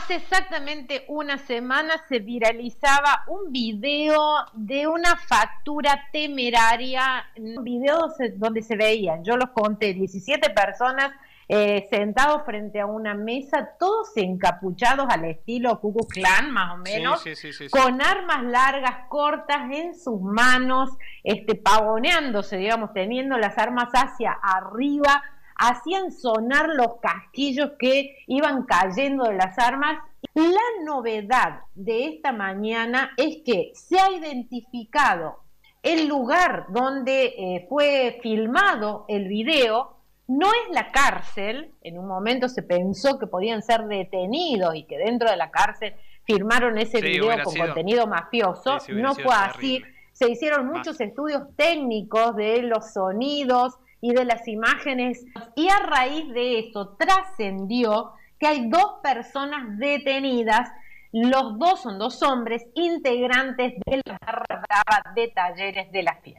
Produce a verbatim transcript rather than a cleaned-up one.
Hace exactamente una semana se viralizaba un video de una factura temeraria, un video donde se veían, yo los conté, diecisiete personas eh, sentados frente a una mesa, todos encapuchados al estilo Ku Klux Klan, más o menos, sí, sí, sí, sí, con armas largas, cortas en sus manos, este, pavoneándose, digamos, teniendo las armas hacia arriba, hacían sonar los casquillos que iban cayendo de las armas. La novedad de esta mañana es que se ha identificado el lugar donde eh, fue filmado el video. No es la cárcel, en un momento se pensó que podían ser detenidos y que dentro de la cárcel firmaron ese sí, video con sido, contenido mafioso, sí, sí, no fue así. Terrible. Se hicieron muchos Más. estudios técnicos de los sonidos y de las imágenes, y a raíz de eso trascendió que hay dos personas detenidas. Los dos son dos hombres integrantes de la barra brava de Talleres de la Fiera.